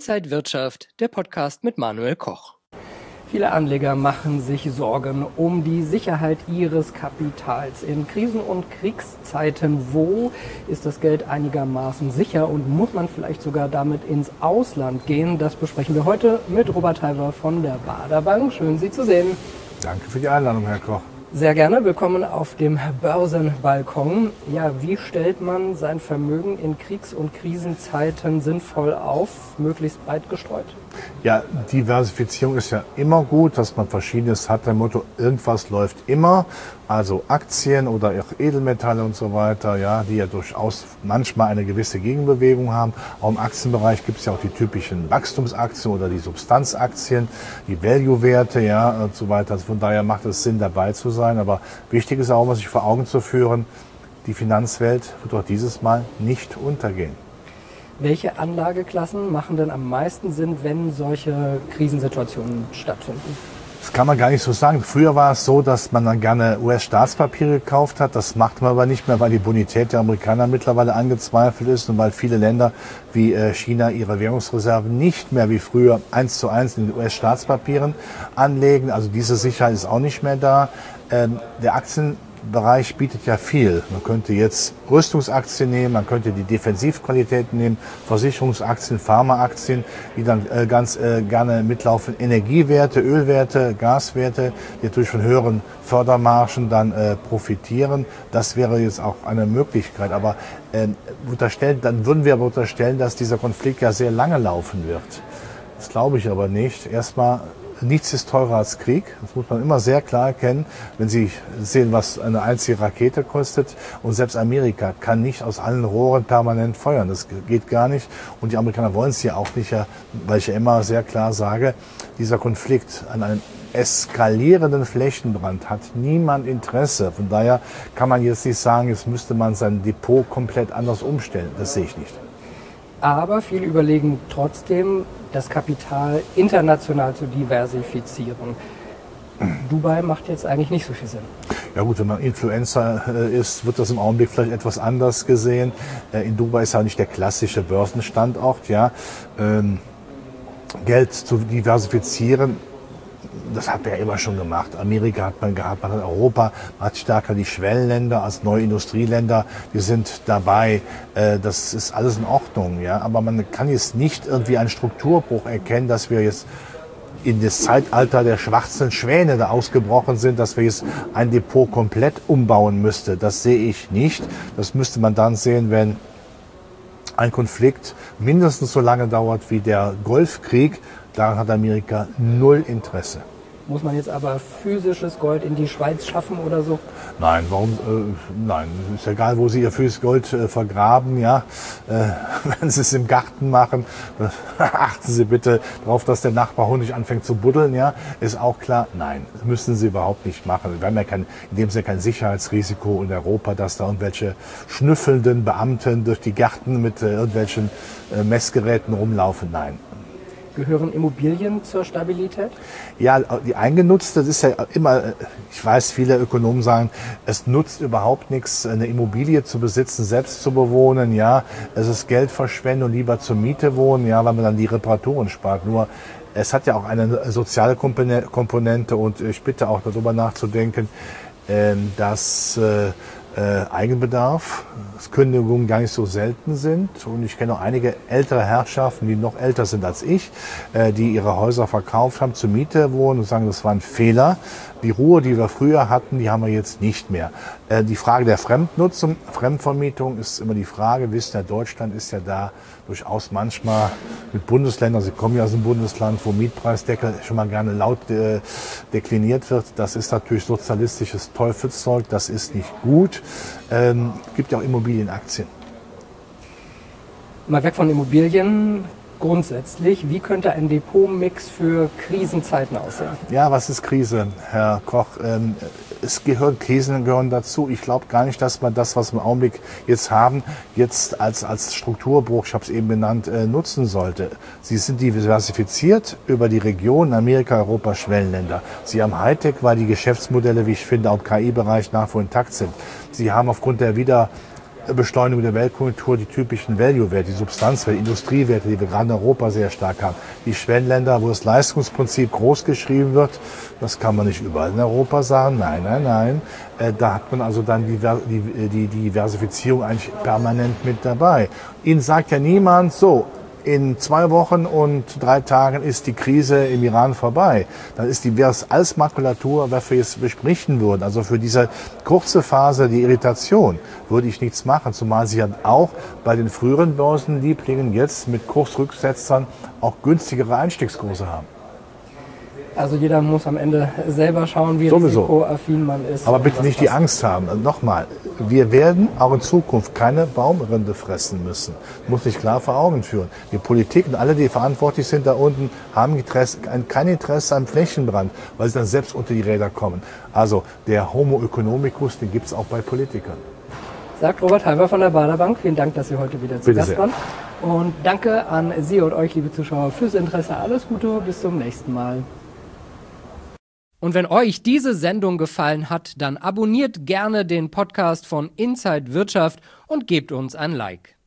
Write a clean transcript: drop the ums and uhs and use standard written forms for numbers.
Inside Wirtschaft, der Podcast mit Manuel Koch. Viele Anleger machen sich Sorgen um die Sicherheit ihres Kapitals. In Krisen- und Kriegszeiten, wo ist das Geld einigermaßen sicher und muss man vielleicht sogar damit ins Ausland gehen? Das besprechen wir heute mit Robert Halver von der Baader Bank. Schön, Sie zu sehen. Danke für die Einladung, Herr Koch. Sehr gerne. Willkommen auf dem Börsenbalkon. Ja, wie stellt man sein Vermögen in Kriegs- und Krisenzeiten sinnvoll auf, möglichst breit gestreut? Ja, Diversifizierung ist ja immer gut, dass man Verschiedenes hat. Der Motto, irgendwas läuft immer. Also Aktien oder auch Edelmetalle und so weiter, ja, die ja durchaus manchmal eine gewisse Gegenbewegung haben. Auch im Aktienbereich gibt es ja auch die typischen Wachstumsaktien oder die Substanzaktien, die Value-Werte, ja, und so weiter. Also von daher macht es Sinn, dabei zu sein. Aber wichtig ist auch, sich vor Augen zu führen, die Finanzwelt wird auch dieses Mal nicht untergehen. Welche Anlageklassen machen denn am meisten Sinn, wenn solche Krisensituationen stattfinden? Das kann man gar nicht so sagen. Früher war es so, dass man dann gerne US-Staatspapiere gekauft hat. Das macht man aber nicht mehr, weil die Bonität der Amerikaner mittlerweile angezweifelt ist und weil viele Länder wie China ihre Währungsreserven nicht mehr wie früher 1:1 in den US-Staatspapieren anlegen. Also diese Sicherheit ist auch nicht mehr da. Der Aktienbereich bietet ja viel. Man könnte jetzt Rüstungsaktien nehmen, man könnte die Defensivqualitäten nehmen, Versicherungsaktien, Pharmaaktien, die dann ganz gerne mitlaufen, Energiewerte, Ölwerte, Gaswerte, die natürlich von höheren Fördermargen dann profitieren. Das wäre jetzt auch eine Möglichkeit. Aber dann würden wir aber unterstellen, dass dieser Konflikt ja sehr lange laufen wird. Das glaube ich aber nicht. Erstmal, nichts ist teurer als Krieg. Das muss man immer sehr klar erkennen, wenn Sie sehen, was eine einzige Rakete kostet. Und selbst Amerika kann nicht aus allen Rohren permanent feuern. Das geht gar nicht. Und die Amerikaner wollen es ja auch nicht, weil ich ja immer sehr klar sage, dieser Konflikt an einem eskalierenden Flächenbrand hat niemand Interesse. Von daher kann man jetzt nicht sagen, jetzt müsste man sein Depot komplett anders umstellen. Das sehe ich nicht. Aber viele überlegen trotzdem, das Kapital international zu diversifizieren. Dubai macht jetzt eigentlich nicht so viel Sinn. Ja gut, wenn man Influencer ist, wird das im Augenblick vielleicht etwas anders gesehen. In Dubai ist ja nicht der klassische Börsenstandort. Ja. Geld zu diversifizieren, das hat man ja immer schon gemacht. Amerika hat man gehabt, man hat Europa, man hat stärker die Schwellenländer als neue Industrieländer, die sind dabei. Das ist alles in Ordnung, ja. Aber man kann jetzt nicht irgendwie einen Strukturbruch erkennen, dass wir jetzt in das Zeitalter der schwarzen Schwäne da ausgebrochen sind, dass wir jetzt ein Depot komplett umbauen müssten. Das sehe ich nicht. Das müsste man dann sehen, wenn ein Konflikt mindestens so lange dauert wie der Golfkrieg. Daran hat Amerika null Interesse. Muss man jetzt aber physisches Gold in die Schweiz schaffen oder so? Nein, warum? Nein, ist egal, wo Sie Ihr physisches Gold vergraben. Ja, wenn Sie es im Garten machen, achten Sie bitte darauf, dass der Nachbarhund nicht anfängt zu buddeln. Ja, ist auch klar. Nein, das müssen Sie überhaupt nicht machen. Wir haben ja in dem Sinne kein Sicherheitsrisiko in Europa, dass da irgendwelche schnüffelnden Beamten durch die Gärten mit irgendwelchen Messgeräten rumlaufen. Nein. Gehören Immobilien zur Stabilität? Ja, die eingenutzte, das ist ja immer, ich weiß, viele Ökonomen sagen, es nutzt überhaupt nichts, eine Immobilie zu besitzen, selbst zu bewohnen, ja. Es ist Geldverschwendung, lieber zur Miete wohnen, ja, weil man dann die Reparaturen spart. Nur, es hat ja auch eine soziale Komponente und ich bitte auch darüber nachzudenken, dass Eigenbedarf, dass Kündigungen gar nicht so selten sind. Und ich kenne auch einige ältere Herrschaften, die noch älter sind als ich, die ihre Häuser verkauft haben, zur Miete wohnen und sagen, das war ein Fehler. Die Ruhe, die wir früher hatten, die haben wir jetzt nicht mehr. Die Frage der Fremdnutzung, Fremdvermietung ist immer die Frage. Wir wissen ja, Deutschland ist ja da durchaus manchmal mit Bundesländern, Sie kommen ja aus einem Bundesland, wo Mietpreisdeckel schon mal gerne laut dekliniert wird. Das ist natürlich sozialistisches Teufelszeug, das ist nicht gut. Gibt ja auch Immobilienaktien. Mal weg von Immobilien. Grundsätzlich, wie könnte ein Depotmix für Krisenzeiten aussehen? Ja, was ist Krise, Herr Koch? Krisen gehören dazu. Ich glaube gar nicht, dass man das, was wir im Augenblick jetzt haben, jetzt als Strukturbruch, ich habe es eben benannt, nutzen sollte. Sie sind diversifiziert über die Region, Amerika, Europa, Schwellenländer. Sie haben Hightech, weil die Geschäftsmodelle, wie ich finde, auch im KI-Bereich nach wie vor intakt sind. Sie haben aufgrund der Beschleunigung der Weltkonjunktur die typischen Value-Werte, die Substanzwerte, Industriewerte, die wir gerade in Europa sehr stark haben. Die Schwellenländer, wo das Leistungsprinzip groß geschrieben wird, das kann man nicht überall in Europa sagen. Nein. Da hat man also dann die Diversifizierung eigentlich permanent mit dabei. Ihnen sagt ja niemand, so, in 2 Wochen und 3 Tagen ist die Krise im Iran vorbei. Dann wäre es als Makulatur, was wir jetzt besprechen würden. Also für diese kurze Phase, die Irritation, würde ich nichts machen. Zumal sie ja auch bei den früheren Börsenlieblingen jetzt mit Kursrücksetzern auch günstigere Einstiegskurse haben. Also jeder muss am Ende selber schauen, wie risikoaffin man ist. Aber bitte nicht die Angst haben. Nochmal, wir werden auch in Zukunft keine Baumrinde fressen müssen. Muss ich klar vor Augen führen. Die Politik und alle, die verantwortlich sind da unten, haben kein Interesse am Flächenbrand, weil sie dann selbst unter die Räder kommen. Also der Homo economicus, den gibt es auch bei Politikern. Sagt Robert Halver von der Baader Bank. Vielen Dank, dass Sie heute wieder zu Gast waren. Und danke an Sie und euch, liebe Zuschauer, fürs Interesse. Alles Gute, bis zum nächsten Mal. Und wenn euch diese Sendung gefallen hat, dann abonniert gerne den Podcast von Inside Wirtschaft und gebt uns ein Like.